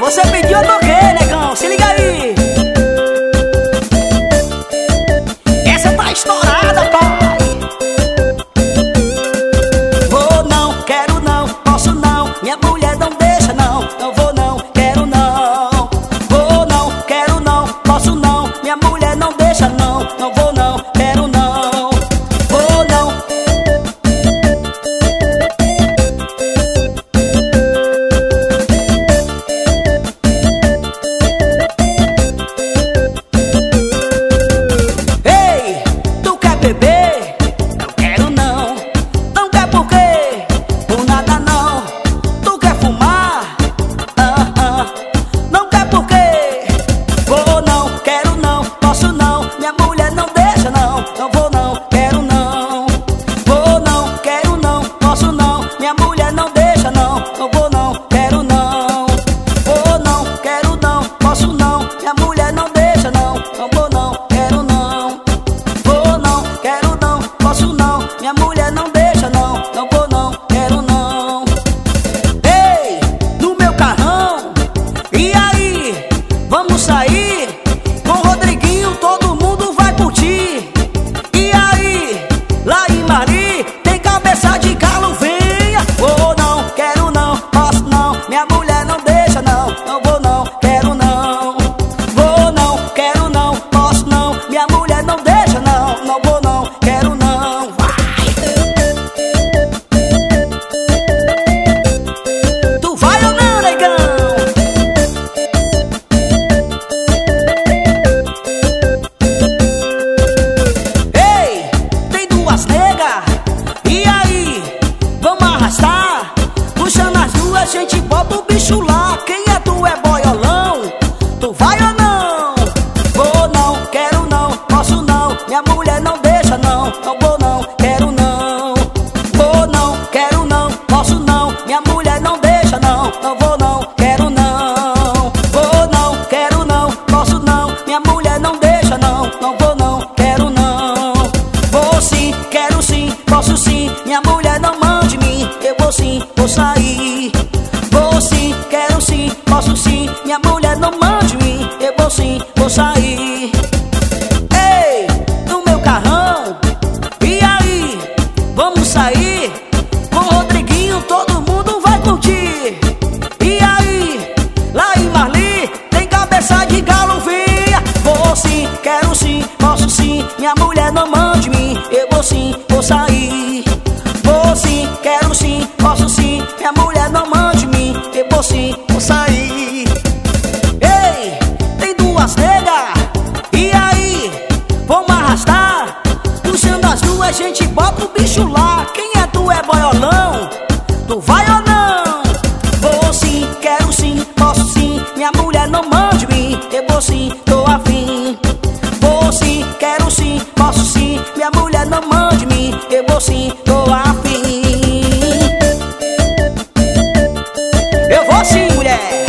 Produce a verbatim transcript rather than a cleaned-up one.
Você pediu, eu toquei, negão, se liga aí. Essa tá estourada, pai. Vou não, quero não, posso não, minha mulher não deixa não. Não vou não, quero não. Vou não, quero não, posso não, minha mulher não deixa não. Não vou não, quero não. Vou não. Ei, tu quer beber? Não quero não. Não quer por quê? Por nada não. Tu quer fumar? Ah, ah. Não quer por quê? Vou não, quero não, posso não, minha mulher não deixa não. Não vou não, quero não. Vou não, quero não, posso não, minha mulher não deixa não. Não vou não, quero não. Vou não, quero não, posso não, minha mulher não deixa não. Não vou não, quero não. Vou não, quero não, posso não, minha mulher não deixa não. Não vou não, quero não. Ei, no meu carrão, e aí? Vamos sair? Com o Rodriguinho todo mundo vai curtir. E aí? Lá em Mari tem cabeça de galo, venha. Vou não, quero não, posso não, minha mulher não deixa não. Não vou não, quero não. Vou não, quero não, posso não, minha mulher não deixa não. Não vou não, quero não. Vai! Tu vai ou não, negão? Ei, tem duas negas, e aí? Vamos arrastar? Puxando as duas, gente bota o bicho lá. Quem é tu, é boiolão? Tu vai ou não? Vou não, quero não, posso não, minha mulher não deixa não. Não vou não, quero não. Vou não, quero não, posso não, minha mulher não deixa não. Não vou não, quero não. Vou não, quero não, posso não, minha mulher não deixa não. Não vou não, quero não. Vou sim, quero sim, posso sim, minha mulher não mande em mim. Eu vou sim, vou sair. Vou sim, quero sim, posso sim, minha mulher não mande em mim. Eu vou sim, vou sair. Ei, no meu carrão, e aí? Vamos sair? Com o Rodriguinho todo mundo vai curtir. E aí? Lá em Marli tem cabeça de galo, venha. Vou sim, quero sim, posso sim, minha mulher não mande em mim. Eu vou sim, vou sair. Vou sim, quero sim, posso sim, minha mulher não mande em mim. Eu vou sim, vou sair. Ei, tem duas negas, e aí? Vamos arrastar? Puxando as duas, gente bota o bicho lá. Quem é tu, é boiolão? Tu vai ou não? Vou sim, quero sim, posso sim, minha mulher não mande em mim. Eu vou sim, tô afim. Vou sim, quero sim, posso sim, minha mulher não mande em mim. Eu vou sim, tô afim. Eu vou sim, mulher.